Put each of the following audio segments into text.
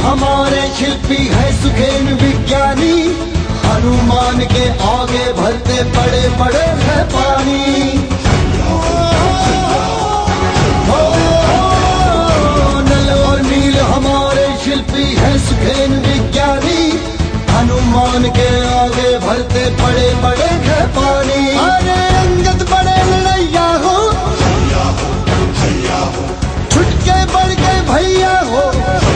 हमारे शिल्पी है सुखेन विज्ञानी, हनुमान के आगे भरते बड़े बड़े है पानी। नल और नील हमारे शिल्पी है सुखेन विज्ञानी, हनुमान के आगे भरते बड़े बड़े है पानी। अरे अंगद बड़े लड़ैया हो, छुटके बढ़ गए भैया हो।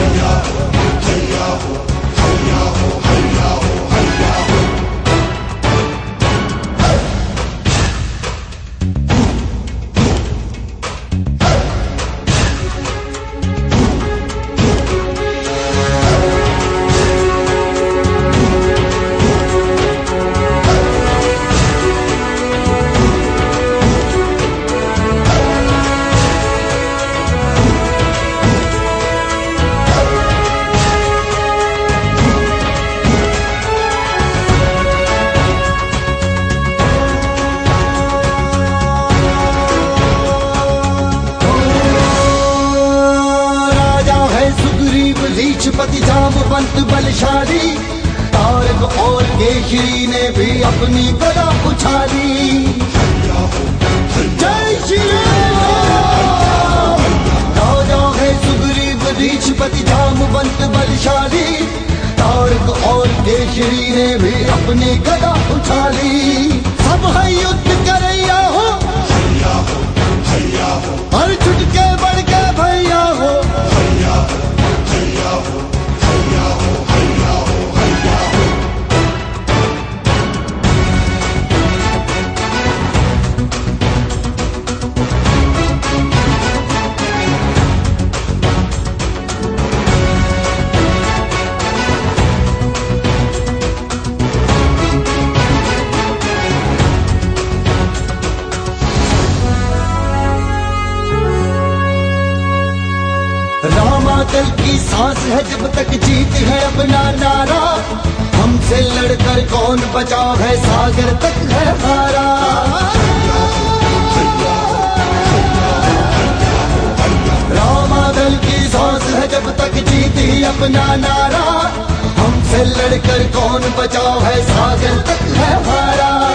लीचपति जामवंत बलशाली, तारक और केशरी ने भी अपनी गदा उछाली। जय श्री राम। राजा है सुग्रीव लीचपति जामवंत बलशाली, तारक और केशरी ने भी अपनी गदा उछाली। सब है युद्ध करैया हो, और छुटके बढ़ के भैया हो। रामादल की सांस है जब तक जीत है अपना नारा, हमसे लड़कर कौन बचा है सागर तक है हारा। रामादल की सांस है जब तक जीत ही अपना नारा, हमसे लड़कर कौन बचा है सागर तक है हारा।